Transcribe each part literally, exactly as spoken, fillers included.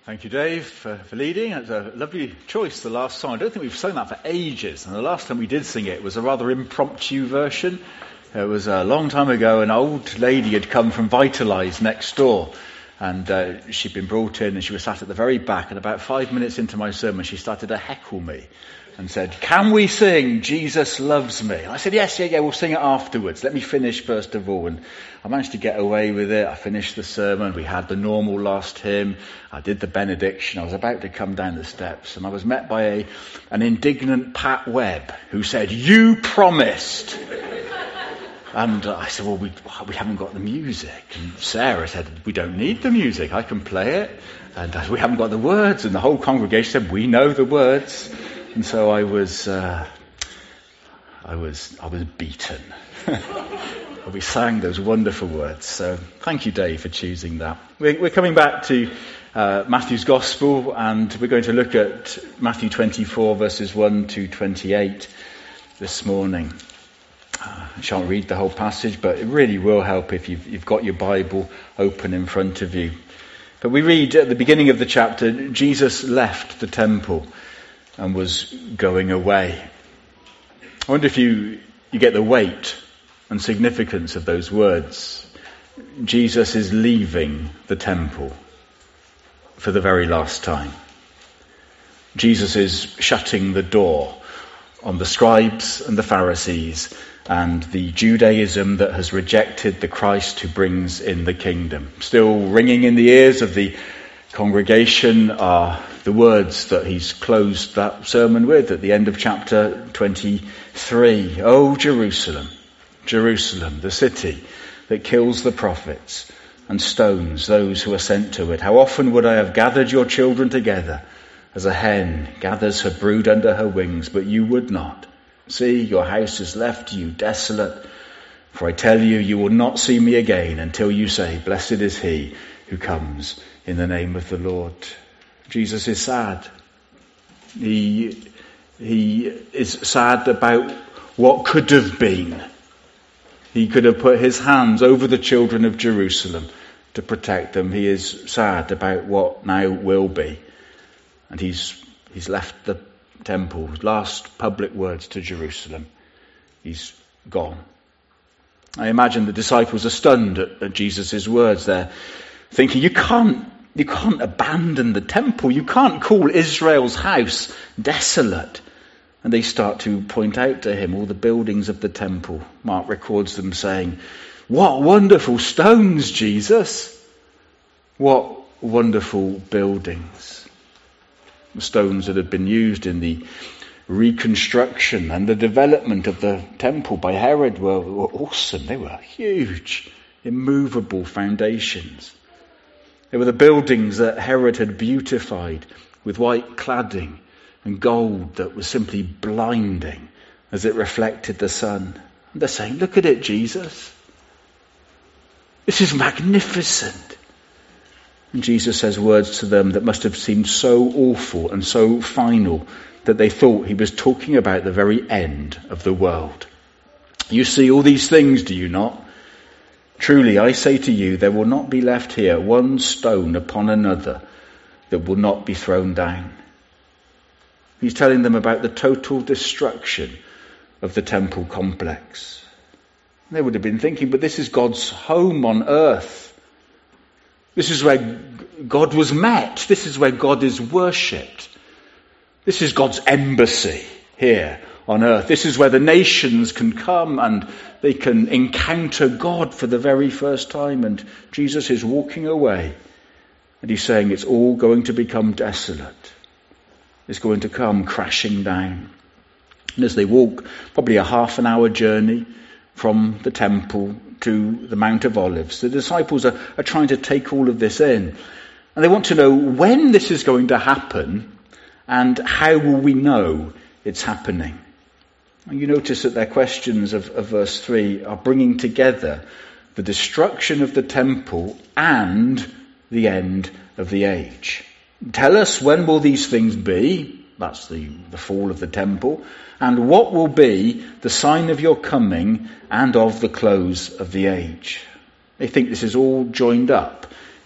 Thank you, Dave, for, for leading. It's a lovely choice, the last song. I don't think we've sung that for ages, and the last time we did sing it was a rather impromptu version. It was a long time ago. An old lady had come from Vitalise next door, and uh, she'd been brought in, and she was sat at the very back, and about five minutes into my sermon, she started to heckle me and said, "Can we sing Jesus Loves Me?" And I said, yes, yeah, yeah, we'll sing it afterwards. Let me finish first of all. And I managed to get away with it. I finished the sermon. We had the normal last hymn. I did the benediction. I was about to come down the steps, and I was met by a an indignant Pat Webb who said, "You promised." And uh, I said, well, we, we haven't got the music. And Sarah said, we don't need the music. I can play it. And uh, we haven't got the words. And the whole congregation said, we know the words. And so I was, uh, I was, I was beaten. We sang those wonderful words. So thank you, Dave, for choosing that. We're, we're coming back to uh, Matthew's Gospel, and we're going to look at Matthew twenty-four, verses one to twenty-eight this morning. Uh, I shan't read the whole passage, but it really will help if you've, you've got your Bible open in front of you. But we read at the beginning of the chapter, Jesus left the temple and was going away. I wonder if you, you get the weight and significance of those words. Jesus is leaving the temple for the very last time. Jesus is shutting the door on the scribes and the Pharisees and the Judaism that has rejected the Christ who brings in the kingdom. Still ringing in the ears of the congregation are the words that he's closed that sermon with at the end of chapter twenty-three. "O Jerusalem, Jerusalem, the city that kills the prophets and stones those who are sent to it. How often would I have gathered your children together as a hen gathers her brood under her wings, but you would not. See, your house is left you desolate. For I tell you, you will not see me again until you say, blessed is he who comes in the name of the Lord." Jesus is sad. He, he is sad about what could have been. He could have put his hands over the children of Jerusalem to protect them. He is sad about what now will be. And he's he's left the temple. Last public words to Jerusalem. He's gone. I imagine the disciples are stunned at, at Jesus' words there, thinking, you can't you can't abandon the temple. You can't call Israel's house desolate. And they start to point out to him all the buildings of the temple. Mark records them saying, "What wonderful stones, Jesus! What wonderful buildings." The stones that had been used in the reconstruction and the development of the temple by Herod were, were awesome. They were huge, immovable foundations. They were the buildings that Herod had beautified with white cladding and gold that was simply blinding as it reflected the sun. And they're saying, look at it, Jesus. This is magnificent. And Jesus says words to them that must have seemed so awful and so final that they thought he was talking about the very end of the world. "You see all these things, do you not? Truly, I say to you, there will not be left here one stone upon another that will not be thrown down." He's telling them about the total destruction of the temple complex. They would have been thinking, but this is God's home on earth. This is where God was met. This is where God is worshipped. This is God's embassy here on earth. This is where the nations can come and they can encounter God for the very first time. And Jesus is walking away and he's saying it's all going to become desolate. It's going to come crashing down. And as they walk, probably a half an hour journey from the temple to the Mount of Olives, the disciples are, are trying to take all of this in. And they want to know when this is going to happen and how will we know it's happening. And you notice that their questions of, of verse three are bringing together the destruction of the temple and the end of the age. Tell us, when will these things be? That's the, the fall of the temple. And what will be the sign of your coming and of the close of the age? They think this is all joined up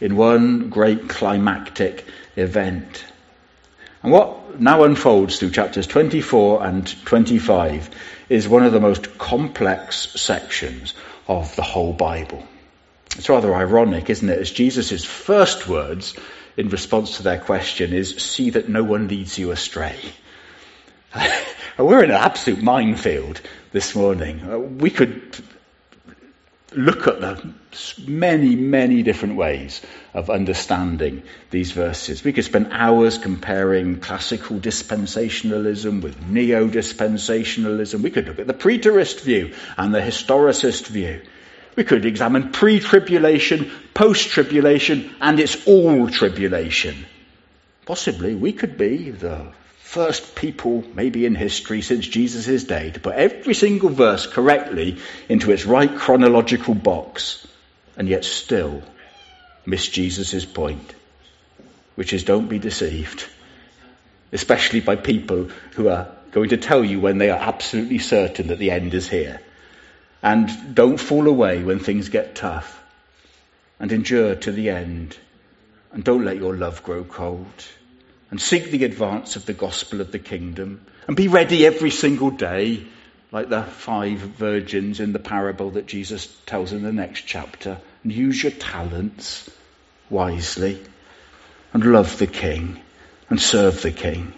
in one great climactic event. And what now unfolds through chapters twenty-four and twenty-five is one of the most complex sections of the whole Bible. It's rather ironic, isn't it, as Jesus' first words in response to their question is, "See that no one leads you astray." We're in an absolute minefield this morning. We could look at the many, many different ways of understanding these verses. We could spend hours comparing classical dispensationalism with neo-dispensationalism. We could look at the preterist view and the historicist view. We could examine pre-tribulation, post-tribulation, and it's all tribulation. Possibly we could be the first people, maybe in history since Jesus' day, to put every single verse correctly into its right chronological box, and yet still miss Jesus' point, which is don't be deceived, especially by people who are going to tell you when they are absolutely certain that the end is here. And don't fall away when things get tough, and endure to the end, and don't let your love grow cold. And seek the advance of the gospel of the kingdom. And be ready every single day, like the five virgins in the parable that Jesus tells in the next chapter. And use your talents wisely. And love the King. And serve the King.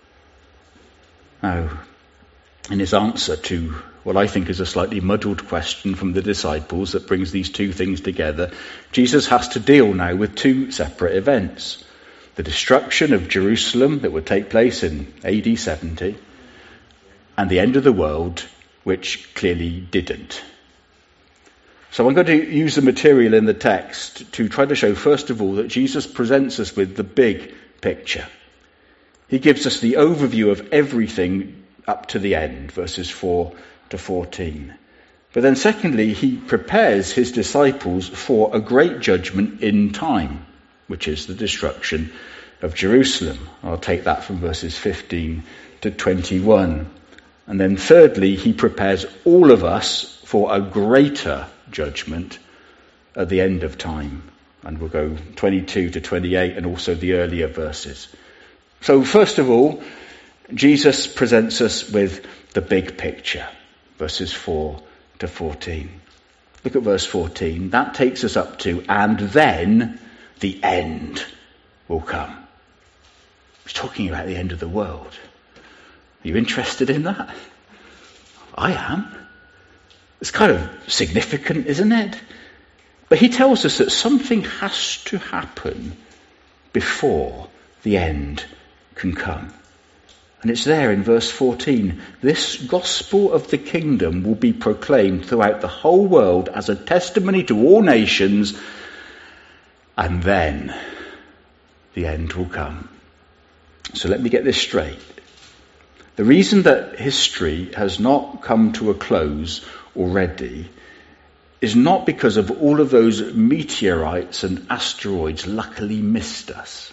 Now, in his answer to what I think is a slightly muddled question from the disciples that brings these two things together, Jesus has to deal now with two separate events. The destruction of Jerusalem that would take place in A D seventy, and the end of the world, which clearly didn't. So I'm going to use the material in the text to try to show, first of all, that Jesus presents us with the big picture. He gives us the overview of everything up to the end, verses four to fourteen. But then secondly, he prepares his disciples for a great judgment in time, which is the destruction of Jerusalem. I'll take that from verses fifteen to twenty-one. And then thirdly, he prepares all of us for a greater judgment at the end of time. And we'll go twenty-two to twenty-eight and also the earlier verses. So first of all, Jesus presents us with the big picture, verses four to fourteen. Look at verse fourteen. That takes us up to, and then the end will come. He's talking about the end of the world. Are you interested in that? I am. It's kind of significant, isn't it? But he tells us that something has to happen before the end can come. And it's there in verse fourteen. This gospel of the kingdom will be proclaimed throughout the whole world as a testimony to all nations, and then the end will come. So let me get this straight. The reason that history has not come to a close already is not because of all of those meteorites and asteroids luckily missed us.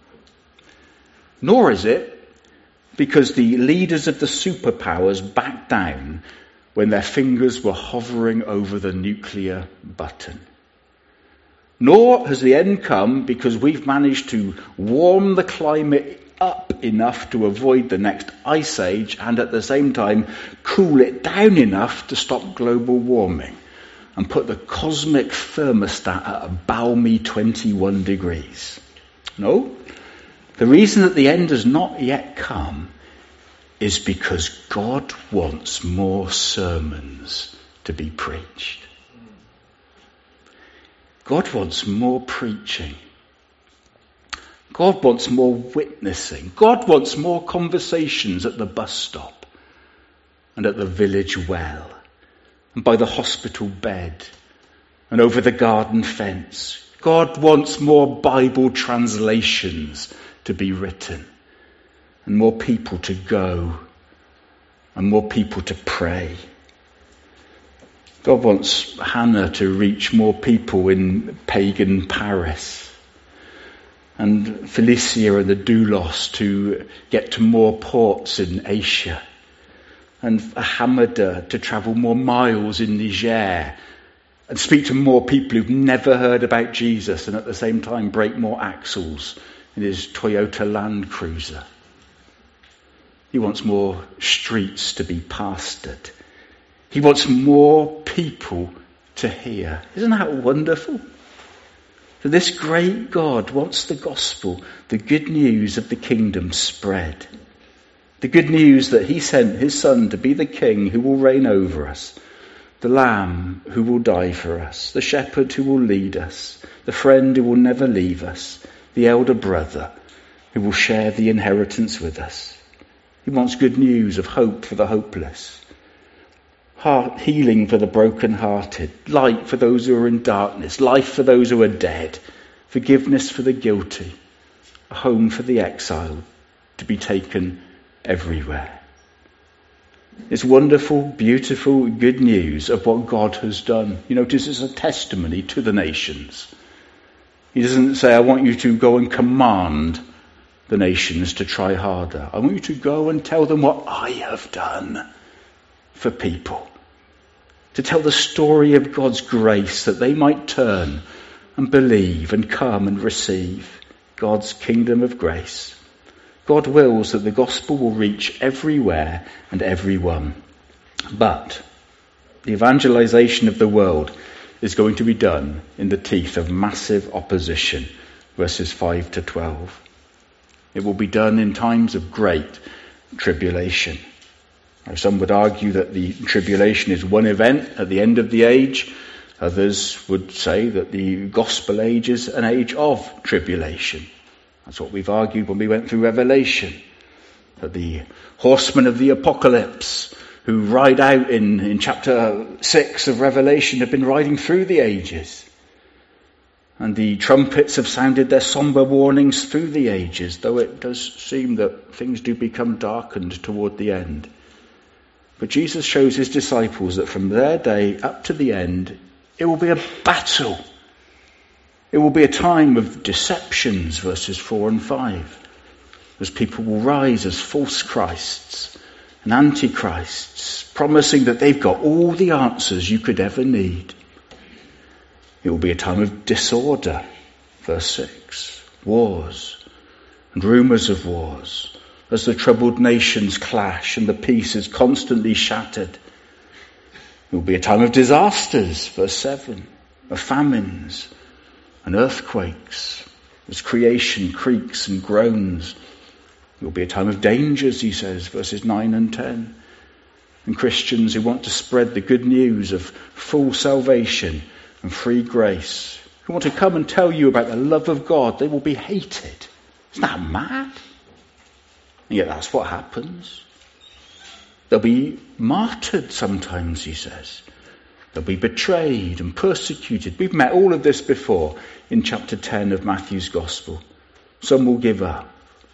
Nor is it because the leaders of the superpowers backed down when their fingers were hovering over the nuclear button. Nor has the end come because we've managed to warm the climate up enough to avoid the next ice age and at the same time cool it down enough to stop global warming and put the cosmic thermostat at a balmy twenty-one degrees. No, the reason that the end has not yet come is because God wants more sermons to be preached. God wants more preaching. God wants more witnessing. God wants more conversations at the bus stop and at the village well and by the hospital bed and over the garden fence. God wants more Bible translations to be written and more people to go and more people to pray. God wants Hannah to reach more people in pagan Paris, and Felicia and the Doulos to get to more ports in Asia, and Hamada to travel more miles in Niger, and speak to more people who've never heard about Jesus and at the same time break more axles in his Toyota Land Cruiser. He wants more streets to be pastored. He wants more people to hear. Isn't that wonderful? So this great God wants the gospel, the good news of the kingdom, spread. The good news that he sent his son to be the king who will reign over us, the lamb who will die for us, the shepherd who will lead us, the friend who will never leave us, the elder brother who will share the inheritance with us. He wants good news of hope for the hopeless, heart healing for the broken-hearted, light for those who are in darkness, life for those who are dead, forgiveness for the guilty, a home for the exiled, to be taken everywhere. It's wonderful, beautiful, good news of what God has done. You notice it's a testimony to the nations. He doesn't say, I want you to go and command the nations to try harder. I want you to go and tell them what I have done for people. To tell the story of God's grace that they might turn and believe and come and receive God's kingdom of grace. God wills that the gospel will reach everywhere and everyone. But the evangelization of the world is going to be done in the teeth of massive opposition, verses five to twelve. It will be done in times of great tribulation. Now, some would argue that the tribulation is one event at the end of the age. Others would say that the gospel age is an age of tribulation. That's what we've argued when we went through Revelation. That the horsemen of the apocalypse who ride out in, in chapter six of Revelation have been riding through the ages. And the trumpets have sounded their somber warnings through the ages, though it does seem that things do become darkened toward the end. But Jesus shows his disciples that from their day up to the end, it will be a battle. It will be a time of deceptions, verses four and five, as people will rise as false Christs and antichrists, promising that they've got all the answers you could ever need. It will be a time of disorder, verse six, wars and rumours of wars, as the troubled nations clash and the peace is constantly shattered. It will be a time of disasters, verse seven, of famines and earthquakes, as creation creaks and groans. It will be a time of dangers, he says, verses nine and ten. And Christians who want to spread the good news of full salvation and free grace, who want to come and tell you about the love of God, they will be hated. Isn't that mad? And yet that's what happens. They'll be martyred sometimes, he says. They'll be betrayed and persecuted. We've met all of this before in chapter ten of Matthew's Gospel. Some will give up.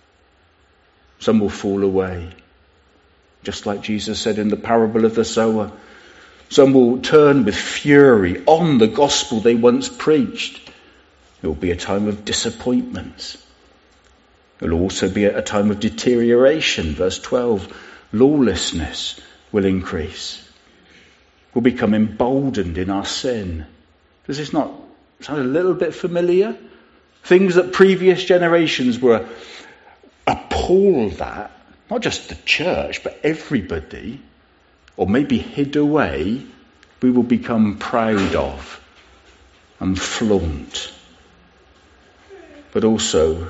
Some will fall away. Just like Jesus said in the parable of the sower. Some will turn with fury on the gospel they once preached. It will be a time of disappointments. It will also be a time of deterioration. Verse twelve, lawlessness will increase. We'll become emboldened in our sin. Does this not sound a little bit familiar? Things that previous generations were appalled at, not just the church, but everybody, or maybe hid away, we will become proud of and flaunt. But also,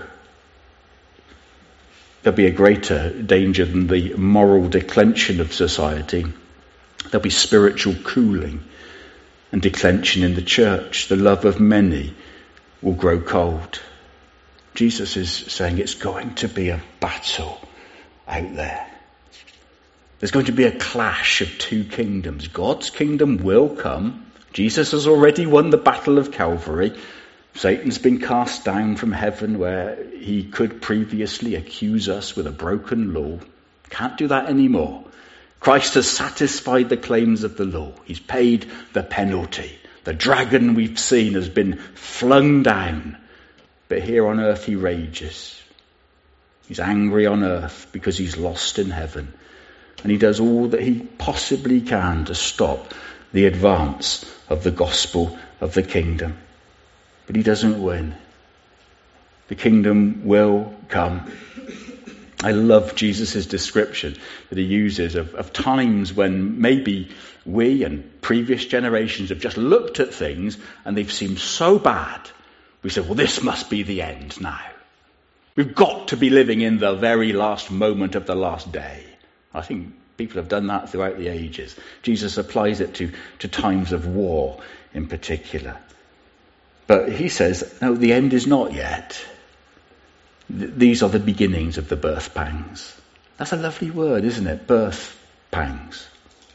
there'll be a greater danger than the moral declension of society. There'll be spiritual cooling and declension in the church. The love of many will grow cold. Jesus is saying it's going to be a battle out there. There's going to be a clash of two kingdoms. God's kingdom will come. Jesus has already won the battle of Calvary. Satan's been cast down from heaven where he could previously accuse us with a broken law. Can't do that anymore. Christ has satisfied the claims of the law. He's paid the penalty. The dragon we've seen has been flung down. But here on earth he rages. He's angry on earth because he's lost in heaven. And he does all that he possibly can to stop the advance of the gospel of the kingdom. But he doesn't win. The kingdom will come. I love Jesus' description that he uses of, of times when maybe we and previous generations have just looked at things and they've seemed so bad. We said, well, this must be the end now. We've got to be living in the very last moment of the last day. I think people have done that throughout the ages. Jesus applies it to, to times of war in particular. But he says, no, the end is not yet. Th- these are the beginnings of the birth pangs. That's a lovely word, isn't it? Birth pangs.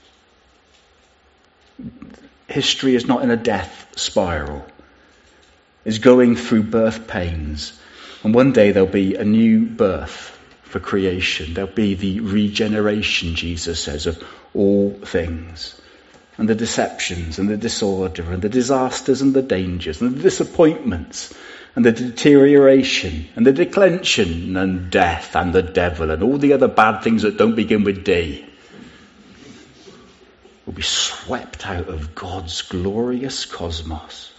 History is not in a death spiral. It's going through birth pains. And one day there'll be a new birth for creation. There'll be the regeneration, Jesus says, of all things. And the deceptions and the disorder and the disasters and the dangers and the disappointments and the deterioration and the declension and death and the devil and all the other bad things that don't begin with D will be swept out of God's glorious cosmos.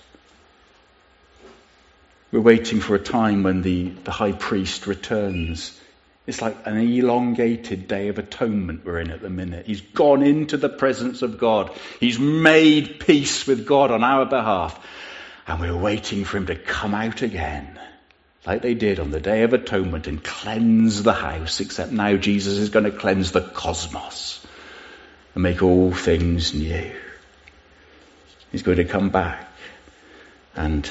We're waiting for a time when the, the high priest returns. It's like an elongated day of atonement we're in at the minute. He's gone into the presence of God. He's made peace with God on our behalf. And we're waiting for him to come out again, like they did on the Day of Atonement, and cleanse the house, except now Jesus is going to cleanse the cosmos and make all things new. He's going to come back and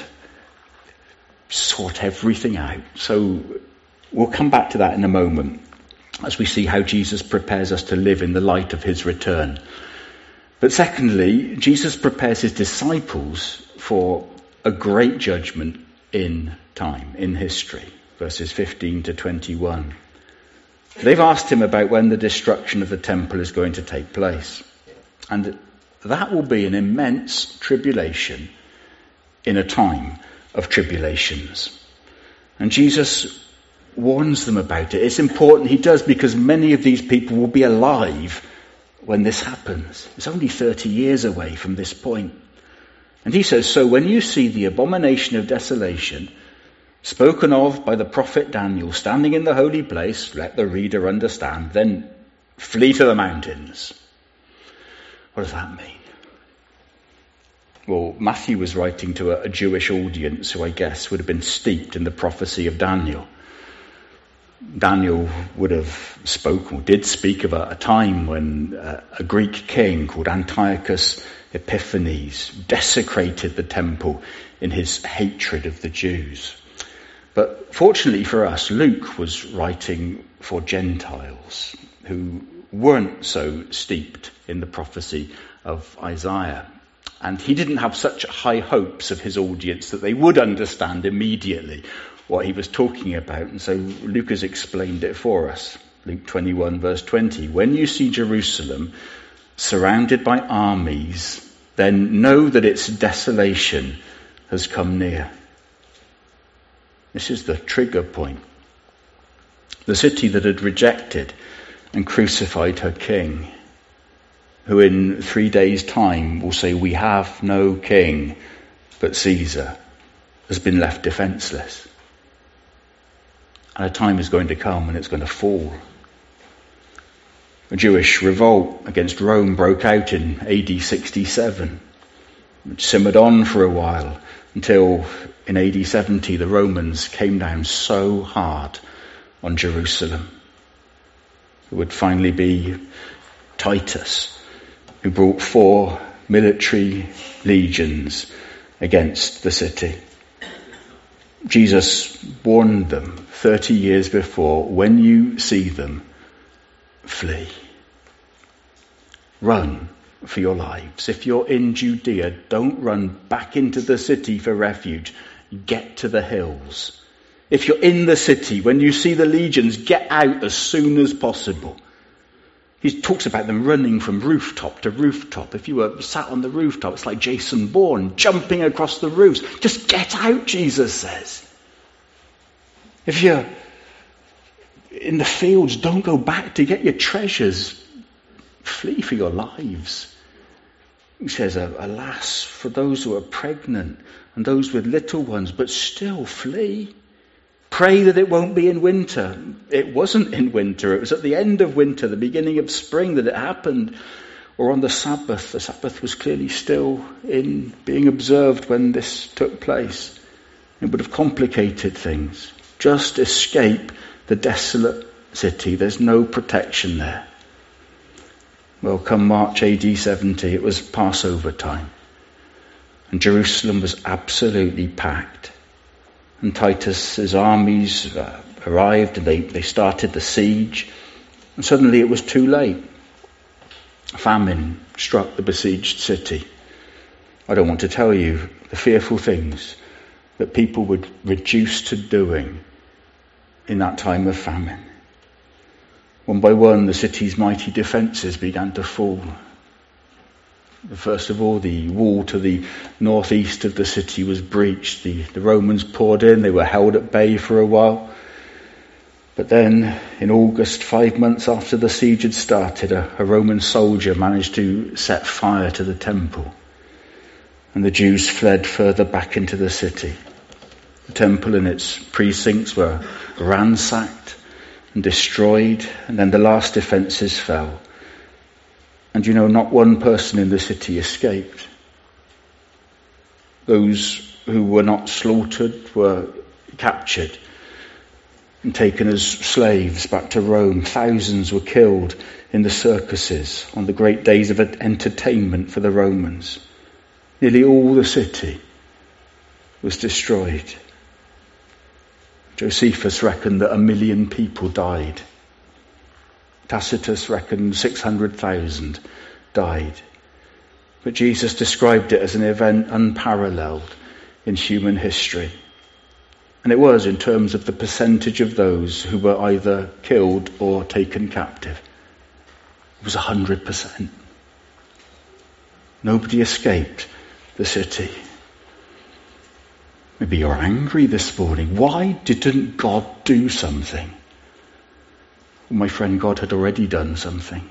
sort everything out. So we'll come back to that in a moment as we see how Jesus prepares us to live in the light of his return. But secondly, Jesus prepares his disciples for a great judgment in time, in history. Verses fifteen to twenty-one. They've asked him about when the destruction of the temple is going to take place. And that will be an immense tribulation in a time of tribulations. And Jesus warns them about it. It's important he does, because many of these people will be alive when this happens. It's only thirty years away from this point. And he says, so when you see the abomination of desolation spoken of by the prophet Daniel standing in the holy place, let the reader understand, then flee to the mountains. What does that mean? Well, Matthew was writing to a, a Jewish audience who I guess would have been steeped in the prophecy of Daniel. Daniel would have spoken, or did speak of a, a time when uh, a Greek king called Antiochus Epiphanes desecrated the temple in his hatred of the Jews. But fortunately for us, Luke was writing for Gentiles who weren't so steeped in the prophecy of Isaiah. And he didn't have such high hopes of his audience that they would understand immediately what he was talking about. And so Luke has explained it for us. Luke twenty-one verse twenty. When you see Jerusalem surrounded by armies, then know that its desolation has come near. This is the trigger point. The city that had rejected and crucified her king, who in three days' time will say, we have no king but Caesar, has been left defenseless. And a time is going to come when it's going to fall. A Jewish revolt against Rome broke out in A D sixty-seven, which simmered on for a while until in A D seventy the Romans came down so hard on Jerusalem. It would finally be Titus who brought four military legions against the city. Jesus warned them thirty years before, when you see them, flee. Run for your lives. If you're in Judea, don't run back into the city for refuge. Get to the hills. If you're in the city, when you see the legions, get out as soon as possible. He talks about them running from rooftop to rooftop. If you were sat on the rooftop, it's like Jason Bourne jumping across the roofs. Just get out, Jesus says. If you're in the fields, don't go back to get your treasures. Flee for your lives. He says, alas, for those who are pregnant and those with little ones, but still flee. Pray that it won't be in winter. It wasn't in winter. It was at the end of winter, the beginning of spring that it happened. Or on the Sabbath. The Sabbath was clearly still in being observed when this took place. It would have complicated things. Just escape the desolate city. There's no protection there. Well, come March A D seventy, it was Passover time. And Jerusalem was absolutely packed. And Titus's armies uh, arrived and they, they started the siege. And suddenly it was too late. Famine struck the besieged city. I don't want to tell you the fearful things that people would reduce to doing in that time of famine. One by one, the city's mighty defences began to fall. First of all, the wall to the northeast of the city was breached. The, the Romans poured in. They were held at bay for a while. But then, in August, five months after the siege had started, a, a Roman soldier managed to set fire to the temple. And the Jews fled further back into the city. The temple and its precincts were ransacked and destroyed, and then the last defences fell. And you know, not one person in the city escaped. Those who were not slaughtered were captured and taken as slaves back to Rome. Thousands were killed in the circuses on the great days of entertainment for the Romans. Nearly all the city was destroyed. Josephus reckoned that a million people died. Tacitus reckoned six hundred thousand died. But Jesus described it as an event unparalleled in human history. And it was in terms of the percentage of those who were either killed or taken captive. It was one hundred percent. Nobody escaped the city. Maybe you're angry this morning. Why didn't God do something? Well, my friend, God had already done something.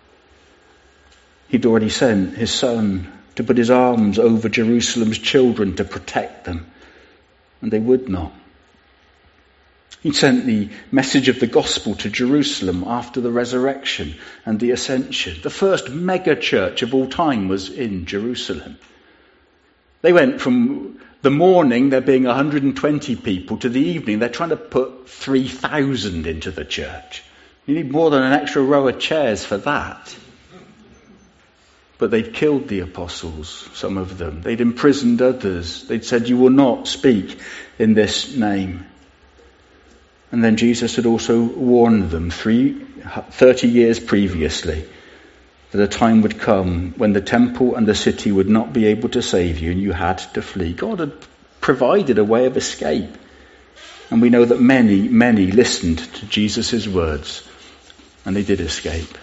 He'd already sent his son to put his arms over Jerusalem's children to protect them. And they would not. He sent the message of the gospel to Jerusalem after the resurrection and the ascension. The first mega church of all time was in Jerusalem. They went from the morning, there being one hundred twenty people, to the evening, they're trying to put three thousand into the church. You need more than an extra row of chairs for that. But they'd killed the apostles, some of them. They'd imprisoned others. They'd said, you will not speak in this name. And then Jesus had also warned them three, thirty years previously that a time would come when the temple and the city would not be able to save you and you had to flee. God had provided a way of escape. And we know that many, many listened to Jesus' words and they did escape.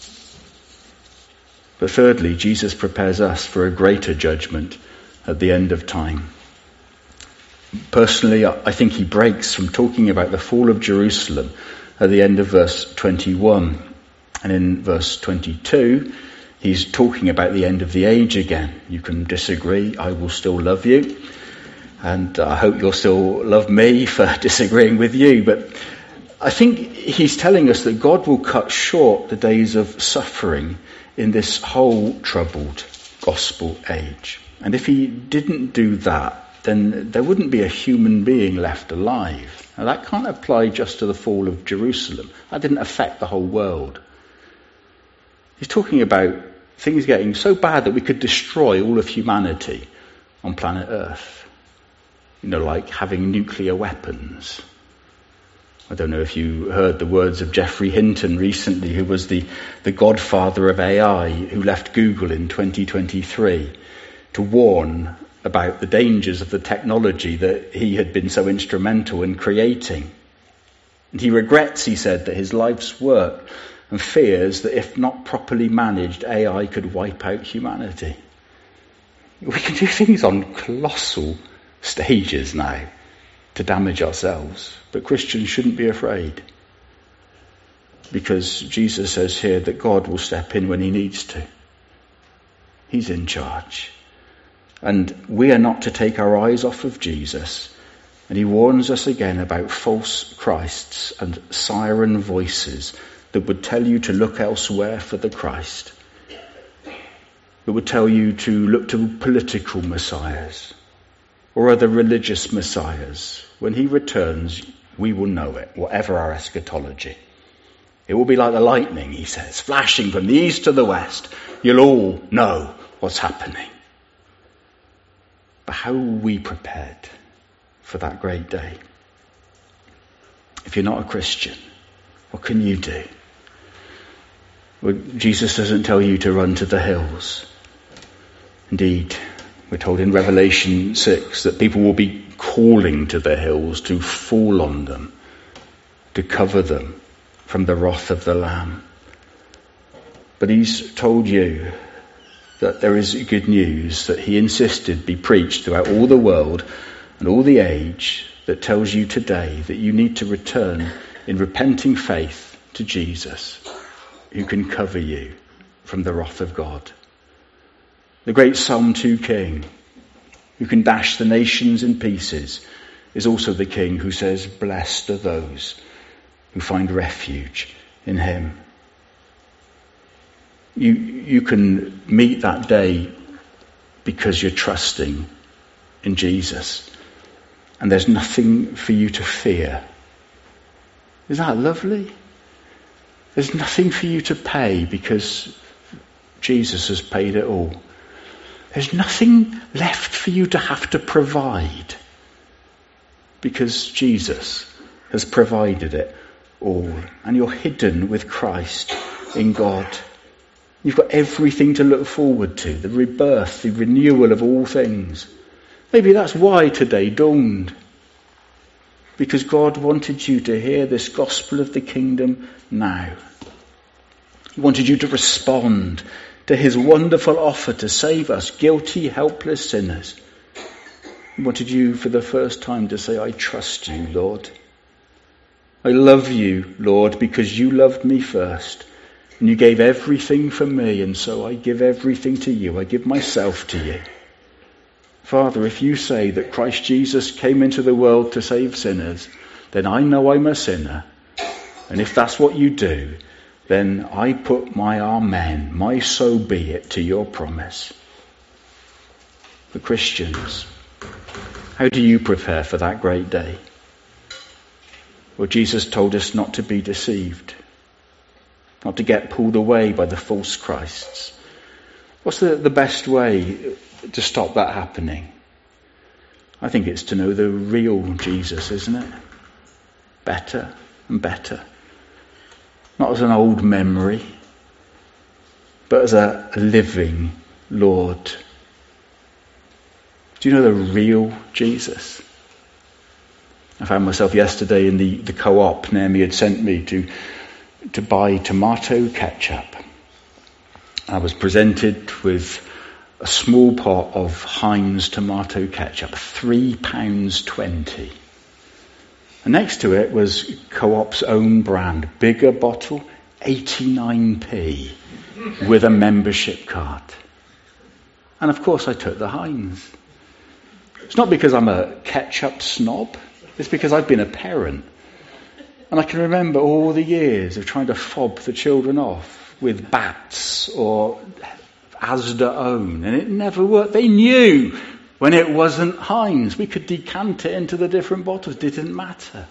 But thirdly, Jesus prepares us for a greater judgment at the end of time. Personally, I think he breaks from talking about the fall of Jerusalem at the end of verse twenty-one. And in verse twenty-two, he's talking about the end of the age again. You can disagree, I will still love you. And I hope you'll still love me for disagreeing with you. But I think he's telling us that God will cut short the days of suffering in this whole troubled gospel age. And if he didn't do that, then there wouldn't be a human being left alive. Now that can't apply just to the fall of Jerusalem. That didn't affect the whole world. He's talking about things getting so bad that we could destroy all of humanity on planet Earth. You know, like having nuclear weapons. I don't know if you heard the words of Geoffrey Hinton recently, who was the, the godfather of A I, who left Google in twenty twenty-three to warn about the dangers of the technology that he had been so instrumental in creating. And he regrets, he said, that his life's work and fears that if not properly managed, A I could wipe out humanity. We can do things on colossal stages now to damage ourselves. But Christians shouldn't be afraid. Because Jesus says here that God will step in when he needs to. He's in charge. And we are not to take our eyes off of Jesus. And he warns us again about false Christs and siren voices that would tell you to look elsewhere for the Christ. That would tell you to look to political messiahs or other religious messiahs. When he returns, we will know it, whatever our eschatology. It will be like the lightning, he says, flashing from the east to the west. You'll all know what's happening. But how are we prepared for that great day? If you're not a Christian, what can you do? Well, Jesus doesn't tell you to run to the hills. Indeed, we're told in Revelation six that people will be calling to the hills to fall on them, to cover them from the wrath of the Lamb. But he's told you that there is good news that he insisted be preached throughout all the world and all the age, that tells you today that you need to return in repenting faith to Jesus, who can cover you from the wrath of God. The great Psalm two King, who can dash the nations in pieces, is also the King who says, blessed are those who find refuge in him. You, you can meet that day because you're trusting in Jesus. And there's nothing for you to fear. Isn't that lovely? There's nothing for you to pay because Jesus has paid it all. There's nothing left for you to have to provide because Jesus has provided it all. And you're hidden with Christ in God. You've got everything to look forward to, the rebirth, the renewal of all things. Maybe that's why today dawned. Because God wanted you to hear this gospel of the kingdom now. He wanted you to respond to his wonderful offer to save us, guilty, helpless sinners. He wanted you for the first time to say, I trust you, Lord. I love you, Lord, because you loved me first. And you gave everything for me, and so I give everything to you. I give myself to you. Father, if you say that Christ Jesus came into the world to save sinners, then I know I'm a sinner. And if that's what you do, then I put my amen, my so be it, to your promise. For Christians, how do you prepare for that great day? Well, Jesus told us not to be deceived. Not to get pulled away by the false Christs. What's the, the best way to stop that happening? I think it's to know the real Jesus, isn't it? Better and better. Not as an old memory, but as a, a living Lord. Do you know the real Jesus? I found myself yesterday in the, the co-op Naomi had sent me to to buy tomato ketchup. I was presented with a small pot of Heinz tomato ketchup, three pounds twenty. And next to it was Co-op's own brand, bigger bottle, eighty-nine p, with a membership card. And of course I took the Heinz. It's not because I'm a ketchup snob, it's because I've been a parent. And I can remember all the years of trying to fob the children off with Bats or Asda Own, and it never worked. They knew when it wasn't Heinz. We could decant it into the different bottles. It didn't matter.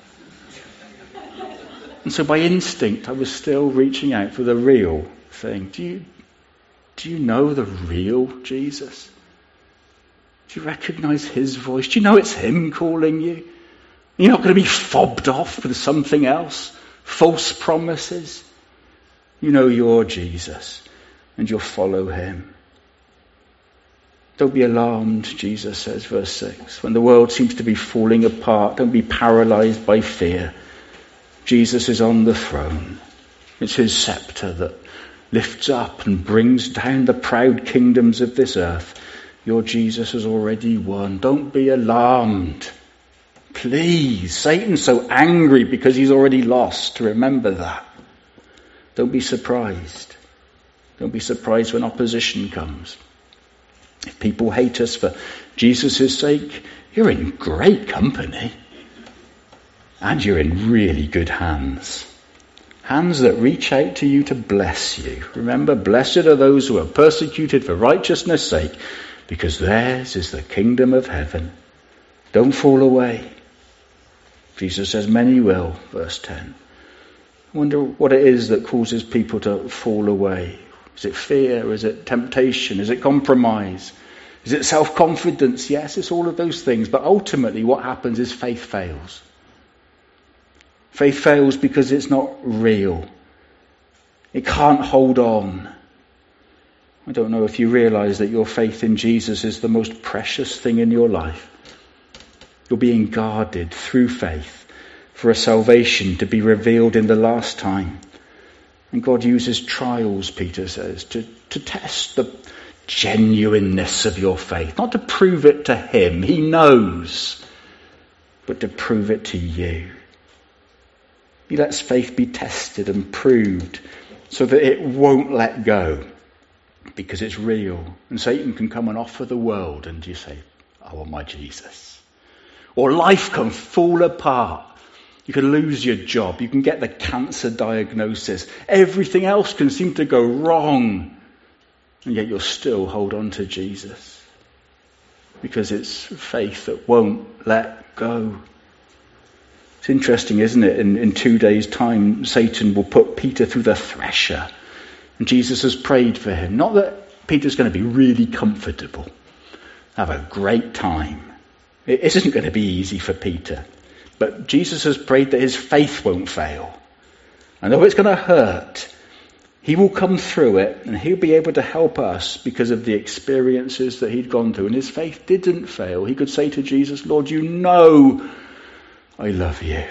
And so by instinct, I was still reaching out for the real thing. Do you, do you know the real Jesus? Do you recognize his voice? Do you know it's him calling you? You're not going to be fobbed off with something else. False promises. You know your Jesus, and you'll follow him. Don't be alarmed, Jesus says, verse six. When the world seems to be falling apart, don't be paralyzed by fear. Jesus is on the throne. It's his scepter that lifts up and brings down the proud kingdoms of this earth. Your Jesus has already won. Don't be alarmed. Please, Satan's so angry because he's already lost. Remember that. Don't be surprised. Don't be surprised when opposition comes. If people hate us for Jesus' sake, you're in great company. And you're in really good hands. Hands that reach out to you to bless you. Remember, blessed are those who are persecuted for righteousness' sake, because theirs is the kingdom of heaven. Don't fall away. Jesus says many will, verse ten. I wonder what it is that causes people to fall away. Is it fear? Is it temptation? Is it compromise? Is it self-confidence? Yes, it's all of those things. But ultimately what happens is faith fails. Faith fails because it's not real. It can't hold on. I don't know if you realise that your faith in Jesus is the most precious thing in your life. You're being guarded through faith for a salvation to be revealed in the last time. And God uses trials, Peter says, to, to test the genuineness of your faith. Not to prove it to him, he knows, but to prove it to you. He lets faith be tested and proved so that it won't let go because it's real. And Satan can come and offer the world and you say, I want my Jesus. Or life can fall apart. You can lose your job. You can get the cancer diagnosis. Everything else can seem to go wrong. And yet you'll still hold on to Jesus. Because it's faith that won't let go. It's interesting, isn't it? In, in two days' time, Satan will put Peter through the thresher. And Jesus has prayed for him. Not that Peter's going to be really comfortable. Have a great time. It isn't going to be easy for Peter. But Jesus has prayed that his faith won't fail. And though it's going to hurt, he will come through it and he'll be able to help us because of the experiences that he'd gone through. And his faith didn't fail. He could say to Jesus, Lord, you know I love you.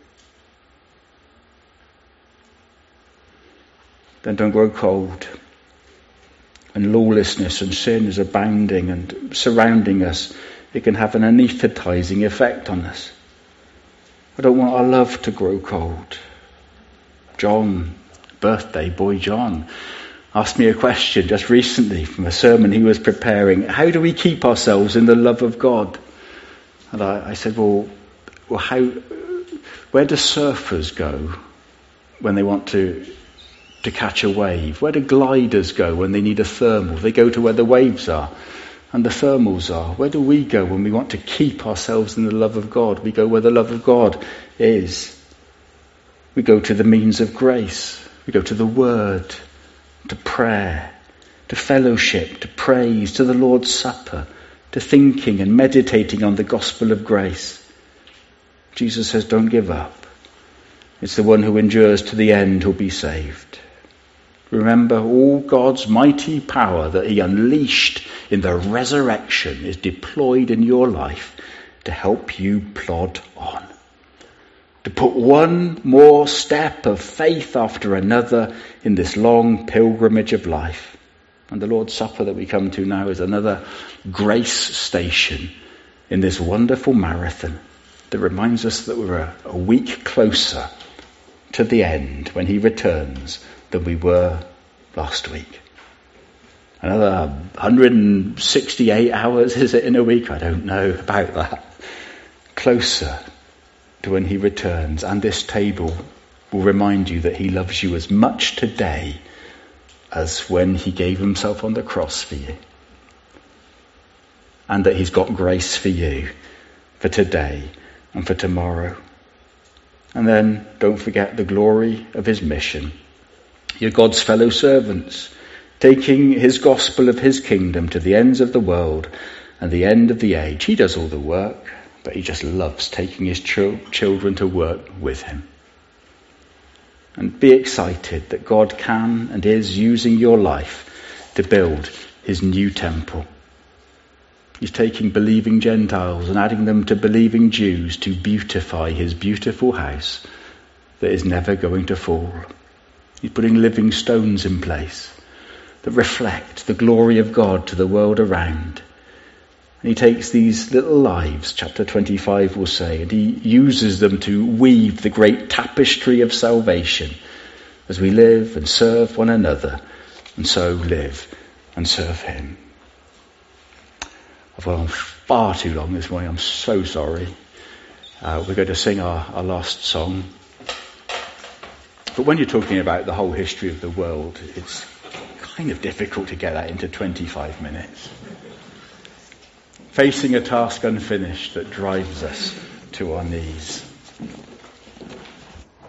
Then don't grow cold. And lawlessness and sin is abounding and surrounding us. It can have an anaesthetizing effect on us. I don't want our love to grow cold. John, birthday boy John, asked me a question just recently from a sermon he was preparing. How do we keep ourselves in the love of God? And I, I said, well, well, how? Where do surfers go when they want to to catch a wave? Where do gliders go when they need a thermal? They go to where the waves are and the thermals are. Where do we go when we want to keep ourselves in the love of God? We go where the love of God is. We go to the means of grace. We go to the Word, to prayer, to fellowship, to praise, to the Lord's Supper, to thinking and meditating on the gospel of grace. Jesus says, don't give up. It's the one who endures to the end who'll be saved. Remember, all God's mighty power that he unleashed in the resurrection is deployed in your life to help you plod on. To put one more step of faith after another in this long pilgrimage of life. And the Lord's Supper that we come to now is another grace station in this wonderful marathon that reminds us that we're a, a week closer to the end when he returns than we were last week. Another one hundred sixty-eight hours, is it, in a week? I don't know about that. Closer to when he returns. And this table will remind you that he loves you as much today as when he gave himself on the cross for you. And that he's got grace for you for today and for tomorrow. And then don't forget the glory of his mission. You're God's fellow servants, taking his gospel of his kingdom to the ends of the world and the end of the age. He does all the work, but he just loves taking his ch- children to work with him. And be excited that God can and is using your life to build his new temple. He's taking believing Gentiles and adding them to believing Jews to beautify his beautiful house that is never going to fall. He's putting living stones in place that reflect the glory of God to the world around. And he takes these little lives, chapter twenty-five will say, and he uses them to weave the great tapestry of salvation as we live and serve one another and so live and serve him. I've gone on far too long this morning. I'm so sorry. Uh, we're going to sing our, our last song. But when you're talking about the whole history of the world, it's kind of difficult to get that into twenty-five minutes. Facing a task unfinished that drives us to our knees.